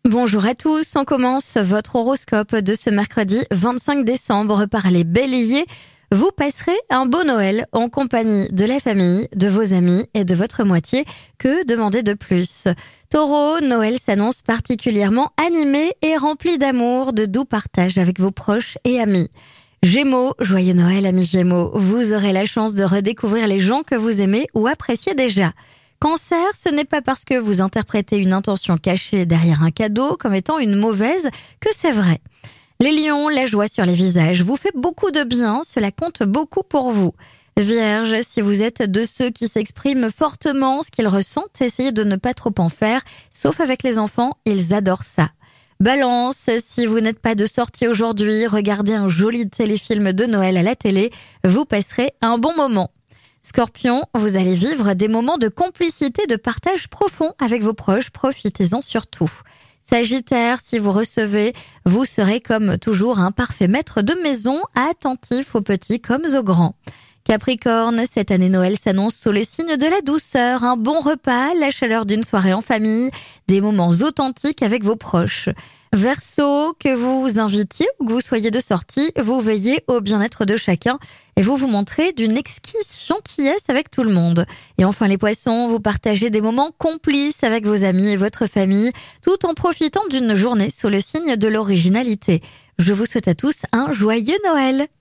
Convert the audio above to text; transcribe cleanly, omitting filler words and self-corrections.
Bonjour à tous, on commence votre horoscope de ce mercredi 25 décembre par les béliers. Vous passerez un beau Noël en compagnie de la famille, de vos amis et de votre moitié. Que demander de plus? Taureau, Noël s'annonce particulièrement animé et rempli d'amour, de doux partage avec vos proches et amis. Gémeaux, joyeux Noël amis Gémeaux, vous aurez la chance de redécouvrir les gens que vous aimez ou appréciez déjà. Cancer, ce n'est pas parce que vous interprétez une intention cachée derrière un cadeau comme étant une mauvaise que c'est vrai. Les lions, la joie sur les visages vous fait beaucoup de bien, cela compte beaucoup pour vous. Vierge, si vous êtes de ceux qui s'expriment fortement ce qu'ils ressentent, essayez de ne pas trop en faire, sauf avec les enfants, ils adorent ça. Balance, si vous n'êtes pas de sortie aujourd'hui, regardez un joli téléfilm de Noël à la télé, vous passerez un bon moment. Scorpion, vous allez vivre des moments de complicité, de partage profond avec vos proches, profitez-en surtout. Sagittaire, si vous recevez, vous serez comme toujours un parfait maître de maison, attentif aux petits comme aux grands. Capricorne, cette année Noël s'annonce sous les signes de la douceur, un bon repas, la chaleur d'une soirée en famille, des moments authentiques avec vos proches. Verseau, que vous vous invitiez ou que vous soyez de sortie, vous veillez au bien-être de chacun et vous vous montrez d'une exquise gentillesse avec tout le monde. Et enfin les poissons, vous partagez des moments complices avec vos amis et votre famille, tout en profitant d'une journée sous le signe de l'originalité. Je vous souhaite à tous un joyeux Noël.